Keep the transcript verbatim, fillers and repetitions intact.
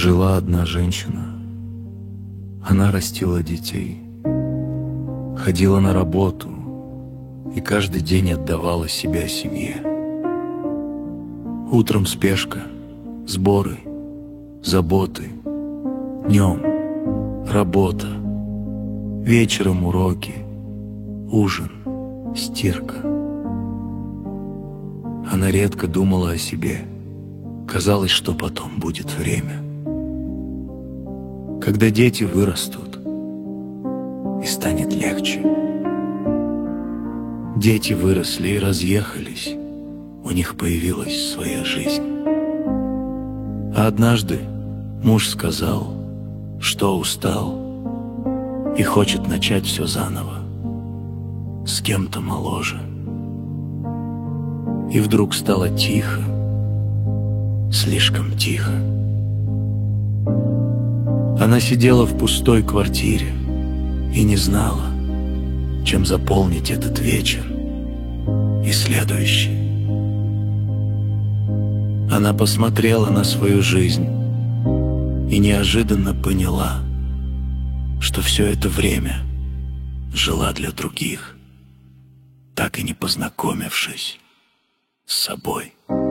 Жила одна женщина. Она растила детей, ходила на работу и каждый день отдавала себя семье. Утром спешка, сборы, заботы, днем работа, вечером уроки, ужин, стирка. Она редко думала о себе. Казалось, что потом будет время, когда дети вырастут, и станет легче. Дети выросли и разъехались, у них появилась своя жизнь. А однажды муж сказал, что устал и хочет начать все заново, с кем-то моложе. И вдруг стало тихо, слишком тихо. Она сидела в пустой квартире и не знала, чем заполнить этот вечер и следующий. Она посмотрела на свою жизнь и неожиданно поняла, что все это время жила для других, так и не познакомившись с собой.